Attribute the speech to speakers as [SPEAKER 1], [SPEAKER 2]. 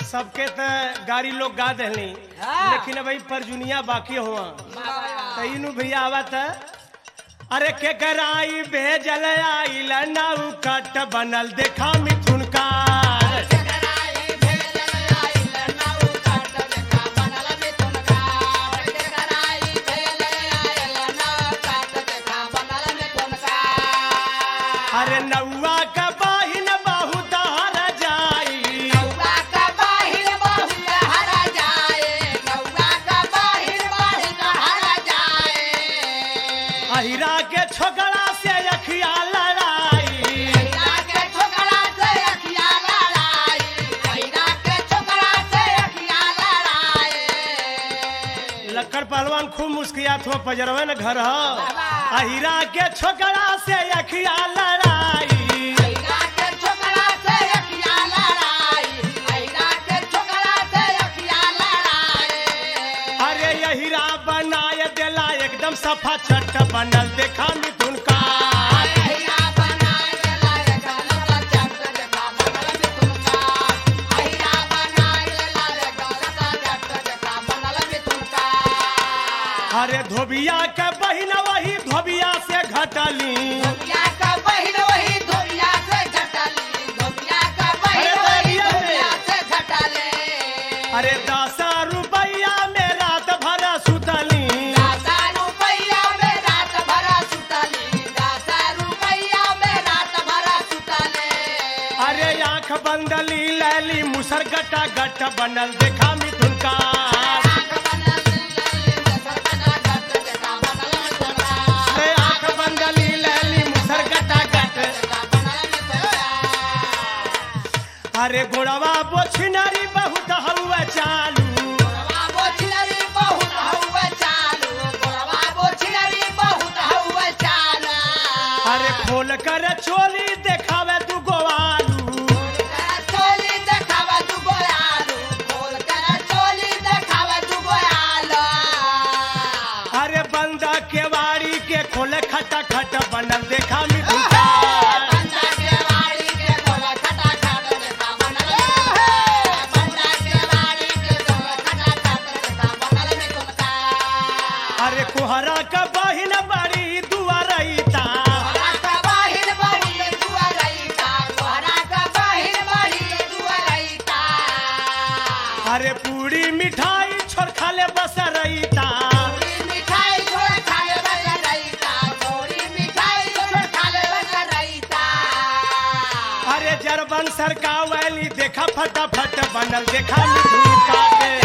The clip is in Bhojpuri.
[SPEAKER 1] सबके त गाड़ी लोग गा दहली लेकिन भाई परजुनिया बाकी हुआ तईनु भैया आवत अरे के कराई भेजल आइल नाउ कट बनल देखा मिथुन का अरे नौवा का बाहिन बहुत हर जाई
[SPEAKER 2] नौवा का बाहिन बहुत हर जाए नौवा का बाहिन बहुत हर जाए
[SPEAKER 1] अहिरा के छोकरा से अखिया लड़ाई
[SPEAKER 2] अहिरा के छोकरा से अखिया लड़ाई अहिरा के छोकरा से अखिया लड़ाई
[SPEAKER 1] लक्कड़ पहलवान खूब मुस्कियात हो पजरवे न घर हो अहिरा के छोकरा से अखिया लड़ाई
[SPEAKER 2] अहिरा के छोकरा से अखिया लड़ाई अहिरा के छोकरा से अखिया लड़ाई
[SPEAKER 1] अरे अहिरा बनाए देला एकदम सफा छट बनल देखा मिथुन का
[SPEAKER 2] अहिरा बनाए देला एकदम चट देखा बनल मिथुन का अहिरा बनाए देला एकदम चट देखा बनल मिथुन का
[SPEAKER 1] अरे धोबिया के बहिन वही धोबिया से घटली
[SPEAKER 2] धोबिया का बहिन वही धोबिया से घटली धोबिया का बहिन वही धोबिया से घटले
[SPEAKER 1] अरे 10 रुपया में रात भर सुतली
[SPEAKER 2] 10 रुपया में रात भर सुतली 10 रुपया में रात भर सुतले
[SPEAKER 1] अरे आंख बंदली लैली मुसर गटा गट बनल देखा मिथुन का
[SPEAKER 2] आँख बनल घट देखा बनल मिथुन का
[SPEAKER 1] अरे आंख बंदली लैली मुसर गटा गट
[SPEAKER 2] बनल मिथुन का
[SPEAKER 1] अरे गोड़वा बोछिनरी बहुत हउआ चालू
[SPEAKER 2] गोरवा बोछिनरी बहुत हउवे चालू गोरवा बोछिनरी बहुत हउवे चालू
[SPEAKER 1] अरे खोल कर चोली देखावे तू गोवालू
[SPEAKER 2] चोली देखावे तू गोयालू खोल कर चोली देखावे तू गोयालू
[SPEAKER 1] अरे बंदा केवाड़ी के खोले खटा खट बनल देखा मिथुन का
[SPEAKER 2] बंदा के वाड़ी के खोला खटा खट देखा बनल बंदा के वाड़ी के खोला खटा खट देखा बनल मिथुन का
[SPEAKER 1] अरे कुहरा का बहिन बड़ी दुआरईता
[SPEAKER 2] कोहरा का बाहिर बड़ी दुआ रहीता कोहरा का बाहिर बड़ी दुआ रहीता
[SPEAKER 1] अरे पूरी मिठाई छोड़ खाले बस रईता
[SPEAKER 2] पूरी मिठाई छोड़ खाले बस रहीता पूरी मिठाई छोड़ खाले बस रहीता
[SPEAKER 1] अरे जरबन सरका वैली देखा फटाफट बनल देखा मिथुन का के